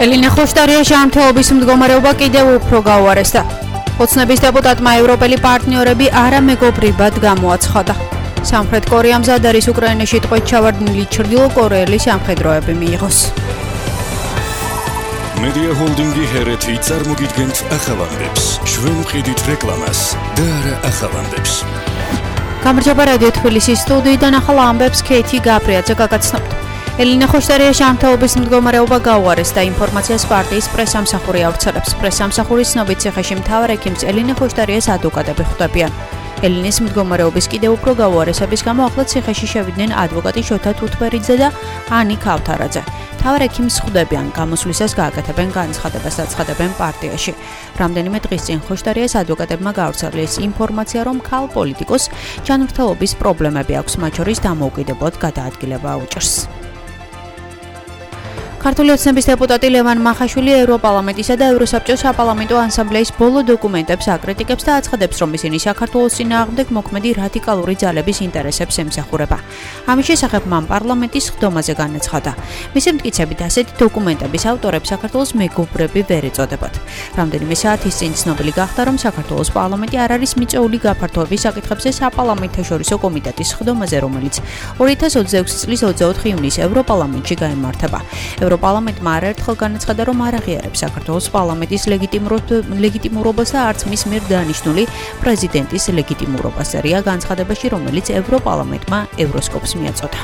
ელინე ხოშტარია ჟამთეობის მდგომარეობა კიდევ უფრო გაუარესდა. ოცნების დეპუტატმა ევროპელი პარტნიორები არამეგობრებად გამოაცხადა. სამხრეთ კორეამ მზად არის უკრაინაში ტყვედ ჩავარდნილი ჩრდილოკორეელი სამხედროები მიიღოს. მედია ჰოლდინგი ჰერეთი წარმოგიდგენთ ახალამდებს. ჩვენ ვყიდით რეკლამას და არა ახალამდებს. გამარჯობა რადიო თბილისის სტუდიიდან ახალ ამბებს ქეითი გაბრიაძე გაგაცნობთ. ელინე ხოშტარია ჟამთეობის მდგომარეობა გაუარესდა. ინფორმაციას პარტიის პრესამსახური ავრცელებს. პრესამსახურის ცნობით ციხეში მთავარ ექიმს ელინე ხოშტარიას ადვოკატები ხვდებიან. ელინეს მდგომარეობის კიდევ უფრო გაუარესების გამო ახლა ციხეში შევიდნენ ადვოკატი შოთა თუთბერიძე და ანი ქავთარაძე. მთავარ ექიმს ხვდებიან, გამოსვლისას გააკეთებენ განცხადებას და ცხადებენ პარტიაში. რამდენიმე დღის წინ ხოშტარიას ადვოკატებმა გაავრცელეს ინფორმაცია, რომ ქალ პოლიტიკოს ჯანმრთელობის პრობლემები აქვს, მათ შორის დამოუკიდებლად გადაადგილება აუჭირს. ქართული ოცნების დეპუტატი ლევან მახაშვილი ევროპარლამენტისა და ევროსაბჭოს საპარლამენტო ასამბლეის ბოლო დოკუმენტებს აკრიტიკებს და აცხადებს, რომ ისინი საქართველოს წინააღმდეგ მოქმედი რადიკალური ძალების ინტერესებს ემსახურება. ამის შესახებ მან პარლამენტის ხდომაზე განაცხადა. მისი მტკიცებით, ასეთი დოკუმენტების ავტორებს საქართველოს მეგობრები ვერ ეწოდებათ. რამდენიმე საათის წინ ცნობილი გახდა, რომ საქართველოს პარლამენტი არ არის მიწვეული გაფართოების საკითხებზე საპარლამენტთაშორისო კომიტეტის ხდომაზე, რომელიც 2026 წლის 24 ივნისს ევროპარლამენტში გაიმართება. ევროპარლამენტმა არაერთხელ განაცხადა, რომ არ აღიარებს საქართველოს პარლამენტის ლეგიტიმურობას და არც მის მიერ დანიშნული პრეზიდენტის ლეგიტიმურობას. რია განცხადებაში, რომელიც ევროპარლამენტმა ევროსკოპს მიაწოდა.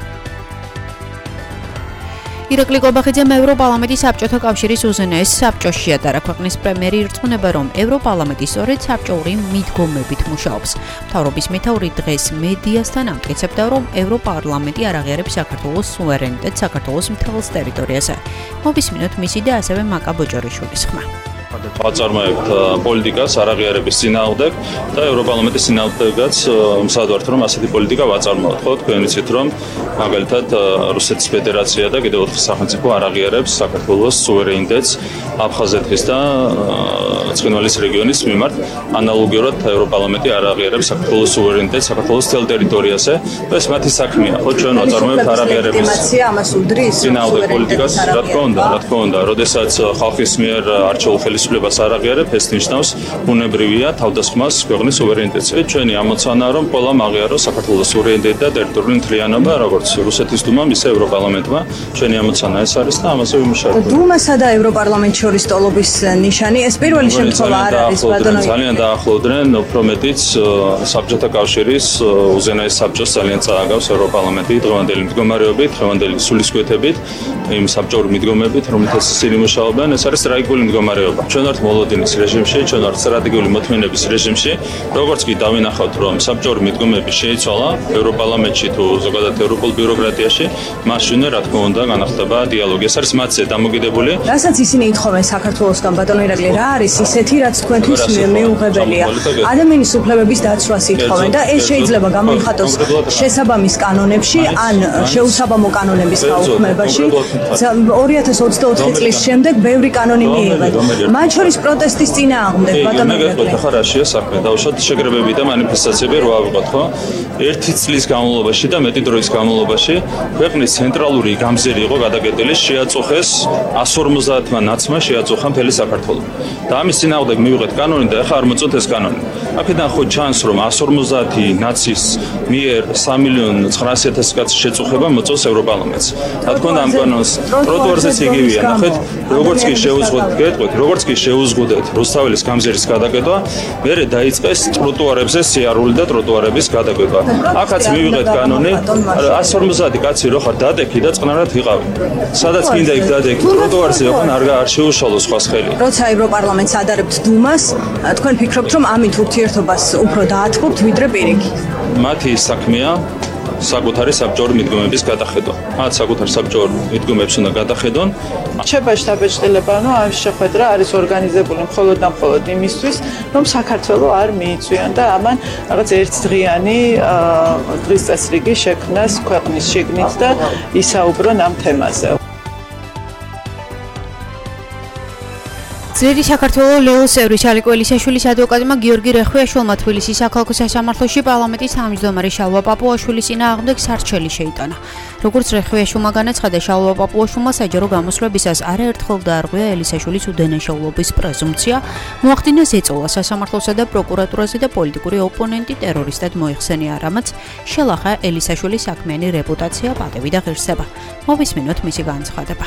ირაკლი კობახიძემ ევროპარლამენტის საბჭოთა კავშირის უზენაეს საბჭოში შეადარა. ქვეყნის პრემიერი ირწმუნება, რომ ევროპარლამენტი სწორედ საბჭოური მიდგომებით მუშაობს. მთავრობის მეთაური დღეს მედიასთან ამტკიცებდა, რომ ევროპარლამენტი არ აღიარებს საქართველოს სუვერენიტეტს საქართველოს მთელ ტერიტორიაზე. მოვისმინოთ მისი და ასევე მაკა ბოჭორიშვილის ხმა. ვაწარმოებთ პოლიტიკას არაღიარების წინააღმდეგ და ევროპარლამენტის წინააღმდეგაც მსად ვართ, რომ ასეთი პოლიტიკა ვაწარმოოთ. ხო, თქვენ იცით, რომ მაგალითად რუსეთის ფედერაცია და კიდევ 4 სახელმწიფო არაღიარებს საქართველოს სუვერენიტეტს აფხაზეთის და ცხინვალის რეგიონის მიმართ. ანალოგიურად ევროპარლამენტი არაღიარებს საქართველოს სუვერენიტეტს საქართველოს მთელ ტერიტორიაზე. ეს მათი საქმეა. ხო, ჩვენ ვაწარმოებთ არაღიარების წინააღმდეგ პოლიტიკას, რა თქმა უნდა, როდესაც ხალხის მიერ არჩეულ ხელისუფლებას არ აღიარებ, ეს ნიშნავს ბუნებრივია თავდასხმას ქვეყნის სუვერენიტეტზე. ჩვენი ამოცანაა, რომ ყველა აღიაროს საქართველოს სუვერენიტეტი და ტერიტორიული მთლიანობა, როგორც რუსეთის დუმამ, ისე ევროპარლამენტმა. ჩვენი ამოცანა ეს არის და ამაზე ვიმუშავებთ. დუმასა და ევროპარლამენტ შორის ტოლობის ნიშანი ეს პირველი შემთხვევა არ არის, ბატონო. ძალიან დაახლოვდნენ, უფრო მეტიც საბჭოთა კავშირის უზენაეს საბჭოს ძალიან წააგავს ევროპარლამენტი დღევანდელი მდგომარეობით, დღევანდელი სულისკვეთებით, იმ საბჭოური მიდგომებით, რომელთაც ისინი მუშაობენ, ეს არის ტრაგიკული მდგომარეობა. ჩვენ ვართ მოლოდინის რეჟიმში, ჩვენ ვართ სტრატეგიული მოთმინების რეჟიმში. როგორც კი დავინახავთ, რომ საბჭოური მიდგომები შეიცვალა ევროპარლამენტში თუ ზოგადად ევროპულ ბიუროკრატიაში, მაშინ რა თქმა უნდა განახდება დიალოგი. ეს არის მათზე დამოკიდებული. რასაც ისინი ითხოვენ საქართველოსგან, ბატონო ირაკლი, რა არის ისეთი, რაც თქვენთვის მეუღებელია? ადამიანის უფლებების დაცვას ითხოვენ და ეს შეიძლება გამოიხატოს შესაბამის კანონებში ან შეუსაბამო კანონების გაუქმებაში. 2024 წლის შემდეგ ბევრი კანონი მიიღეთ. მათ შორის პროტესტის წინააღმდეგ, ბატონო ირაკლი. ახლა რა შეასახმე, დავუშვათ შეგრებები და მანიფესტაციები რა ავიღოთ, ხო? ერთი წლის განმავლობაში და მეტი დროის განმავლობაში ქვეყნის ცენტრალური გამზირი იყო გადაკეტილი, შეაწუხეს 150-მა ნაცმა შეაწუხა მთელი საქართველო. და ამის წინააღმდეგ მივიღეთ კანონი და ახლა არ მოწოთ ეს კანონი. აქედან ხო ჩანს, რომ 150 ნაცის მიერ 3.900.000 კაცის შეწუხება მოწოს ევროპარლამენტს. რა თქმა უნდა, ამ კანონს ტროტუარზეც იგივეა. ნახეთ, როგორც კი შეუზღუდეთ რუსთაველის გამზირის გადაკეტვა, მერე დაიწყეს ტროტუარებზე სიარული და ტროტუარების გადაკეტვა. ახაც მივიღეთ კანონი, 150 კაცი რო ხარ დადექი და წყნარად ვიყავი. სადაც გინდა იქ დადექი, ტროტუარზე ოღონ არ შეუშალო სხვა ხელი. როცა ევროპარლამენტს ადარებთ დუმას, თქვენ ფიქრობთ, რომ ამით ურთიერთობას უფრო დაათმობთ ვიდრე პირიქით? მათი საქმეა საკუთარი საბჭოური მიდგომების გადახედვა. მათ საკუთარ საბჭოურ მიდგომებს უნდა გადახედონ. შეფაშ დაბეჭდილება, რომ ამ შეხვედრა არის ორგანიზებული მხოლოდ და მხოლოდ იმისთვის, რომ საქართველოს არ მიიწვიან და ამან რაღაც ერთდღიანი დღის წესრიგი შექმნას ქვეყნის შიგნით და ისაუბრონ ამ თემაზე. ძლიერი საქართველოს ლეოს წევრი ჩალიკო ელისაშვილის ადვოკატმა გიორგი რეხვიაშვილმა თბილისის საქალაქო სასამართლოში პარლამენტის თავმჯდომარე შალვა პაპუაშვილის წინააღმდეგ სარჩელი შეიტანა. როგორც რეხვიაშვილმა განაცხადა, შალვა პაპუაშვილმა საჯარო გამოსვლებისას არაერთხელ დაარღვია ელისაშვილის უდანაშაულობის პრეზუმპცია, მოახდინა ზეწოლა სასამართლოსა და პროკურატურაზე და პოლიტიკური ოპონენტი ტერორისტად მოიხსენია, რამაც შელახა ელისაშვილის საქმიანი რეპუტაცია, პატევი და ღირსება. მოვისმინოთ მისი განცხადება.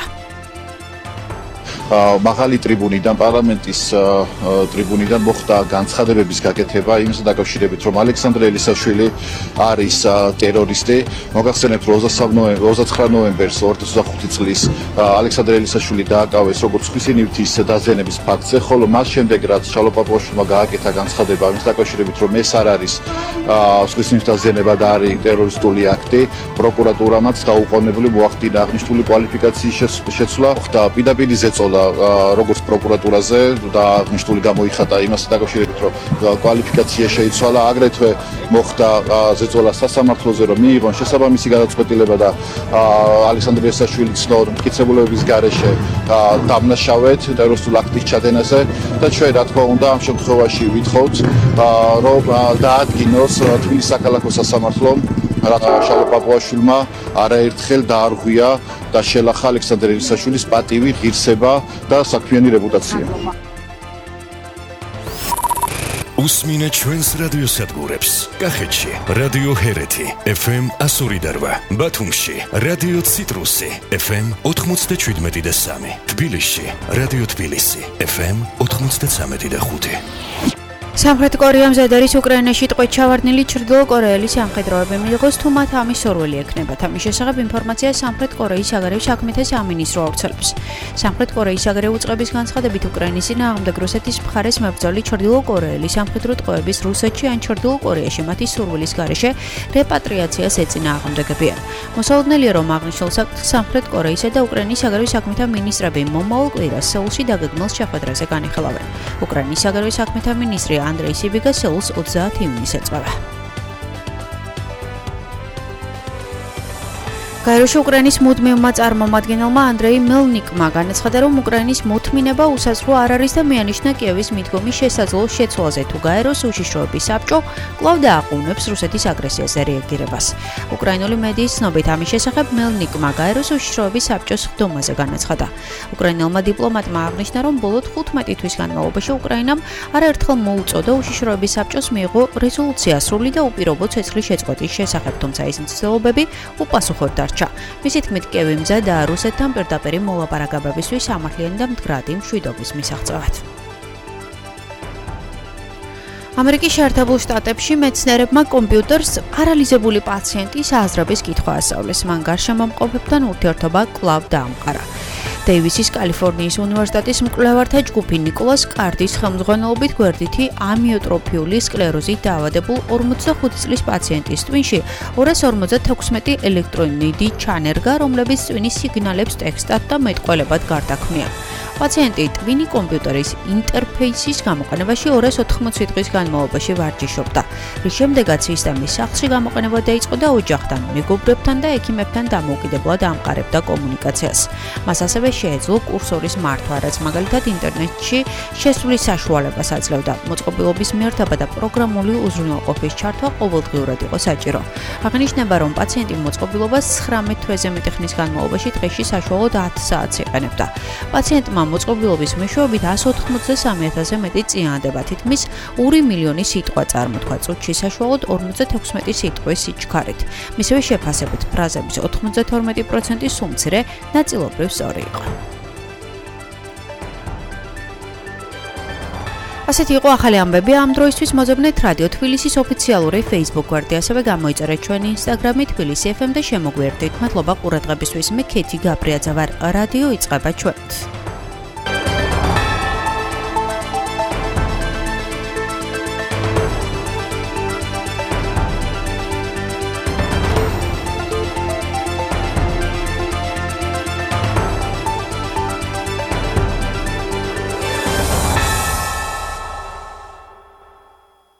მაღალი ტრიბუნიდან პარლამენტის ტრიბუნიდან მოხდა განცხადებების გაკეთება იმასთან დაკავშირებით, რომ ალექსანდრე ელისაშვილი არის ტერორისტი. მოგახსენებთ, რომ 29 ნოემბერს 2025 წლის ალექსანდრე ელისაშვილი დააკავეს როგორც ხვისინივთის დაზიანების ფაქტზე, ხოლო მას შემდეგ რაც შალვა პაპუაშვილმა გააკეთა განცხადება იმასთან დაკავშირებით, რომ ეს არ არის ხვისინივთის დაზიანება და არის ტერორისტული აქტი, პროკურატურამაც დაუყოვნებლივ მოახდინა აღნიშნული კვალიფიკაციის შეცვლა. ხდა პირდაპირ ზეწოლა როგორც პროკურატურაზე და აღნიშნული გამოიხატა იმასთან დაკავშირებით, რომ კვალიფიკაცია შეიცვალა, აგრეთვე მოხდა ზეწოლა სასამართლოზე, რომ მიიღონ შესაბამისი გადაწყვეტილება და ალექსანდრე ელისაშვილი ცნო მტკიცებულებების გარეშე დამნაშავედ ტერორისტულ აქტის ჩადენაზე და ჩვენ რა თქმა უნდა ამ შემთხვევაში ვითხოვთ, რომ დაადგინოს თბილისის საქალაქო სასამართლომ შალვა პაპუაშვილმა არაერთხელ დაარღვია და შელახა ალექსანდრე ელისაშვილის პატივი, ღირსება და საქმიანი რეპუტაცია. უსმინე ჩვენს რადიოსადგურებს. კახეთში რადიო ჰერეთი FM 102.8, ბათუმში რადიო ციტრუსი FM 97.3, თბილისში რადიო თბილისი FM 93.5. სამხრეთ კორეამ ზადარის უკრაინაში ტყვედ ჩავარდნილი ჩრდილო კორეელი სამხედროები მიიღოს, თუ მათ ამის სურვილი ექნებათ. ამის შესახებ ინფორმაცია სამხრეთ კორეის საგარეო საქმეთა სამინისტრო ავრცელებს. სამხრეთ კორეის საგარეო უწყების განცხადებით, უკრაინის წინააღმდეგ რუსეთის მხარეს მებრძოლი ჩრდილო კორეელი სამხედრო ტყვეების რუსეთში ან ჩრდილო კორეაში მათი სურვილის გარეშე რეპატრიაციას ეწინააღმდეგებიან. მოსალოდნელია, რომ აღნიშნულ საკითხს სამხრეთ კორეისა და უკრაინის საგარეო საქმეთა მინისტრები მომავალ კვირას სეულში დაგეგმილ შეხვედრაზე განიხილავენ. უკრაინის საგარეო საქმეთა მინისტრი ანდრეი სიბიგა სეულს 30 ივნისს ეწვევა. გაეროში უკრაინის მუდმივმა წარმომადგენელმა ანდრეი მელნიკმა განაცხადა, რომ უკრაინის მოთმინება უსაზღვრო არ არის და მეანიშნა კიევის მიდგომის შესაძლო შეცვლაზე, თუ გაეროს უშიშროების საბჭო კვლავ დააყოვნებს რუსეთის აგრესიაზე რეაგირებას. უკრაინული მედიის ცნობით ამის შესახებ მელნიკმა გაეროს უშიშროების საბჭოს ხდომაზე განაცხადა. უკრაინელმა დიპლომატმა აღნიშნა, რომ ბოლო 15 თვის განმავლობაში უკრაინამ არაერთხელ მოუწოდა უშიშროების საბჭოს მიიღო რეზოლუცია სრული და უპირობო ცეცხლის შეწყვეტის შესახებ, თუმცა ეს მცდელობები უპასუხოდ დარჩა. მისი თქმით, კიევი მზადაა რუსეთთან პირდაპირ მოლაპარაკებებისთვის სამართლიანი და მდგრადი მშვიდობის მისაღწევად. ამერიკის შეერთებულ შტატებში მეცნიერებმა კომპიუტერს პარალიზებული პაციენტის აზრების კითხვა ასწავლეს. მან გარშემომყოფებთან ურთიერთობა კვლავ დაამყარა. დეივისის კალიფორნიის უნივერსიტეტის მკვლევართა ჯგუფი ნიკოლას კარდის ხელმძღვანელობით გვერდითი ამიოტროფიული სკლეროზით დაავადებულ 45 წლის პაციენტის ტვინში 256 ელექტრონიდი ჩანერგა, რომლებიც ტვინის სიგნალებს ტექსტად და მეტყველებად გარდაქმნიან. პაციენტი ტვინი კომპიუტერის ინტერფეისის გამოყენებაში 280 დღის განმავლობაში ვარჯიშობდა, რის შემდეგაც სისტემის სახლში გამოყენება დაიწყო და ოჯახთან, მეგობრებთან და ექიმებთან დამოუკიდებლად ამყარებდა კომუნიკაციას. მას ასევე შეეძლო კურსორის მართვა, რაც მაგალითად ინტერნეტში შესვლის საშუალებას აძლევდა. მოწყობილობის მიერთება და პროგრამული უზრუნველყოფის ჩართვა ყოველდღიურად იყო საჭირო. აღნიშნება, რომ პაციენტი მოწყობილობას 19 თვეზე მეტი ხნის განმავლობაში დღეში საშუალოდ 10 საათს იყენებდა. პაციენტმა მოწყობილობის მეშვეობით 183,000-ზე მეტი წინადადება, თითქმის 2 მილიონი სიტყვა წარმოთქვა წუთში, საშუალოდ 56 სიტყვის სიჩქარით. მისივე შეფასებით, ფრაზების 92% სულ მცირე, ნაწილობრივ სწორი იყო. ასეთი იყო ახალი ამბები ამ დროისთვის. მოძებნეთ რადიო თბილისის ოფიციალური Facebook გვერდი, ასევე გამოიწერეთ ჩვენი Instagram-ი თბილისი FM და შემოგვიერთდით. მადლობა ყურადღებისთვის. მე ქეთი გაბრიაძე ვარ. რადიო იწყება ჩვენს.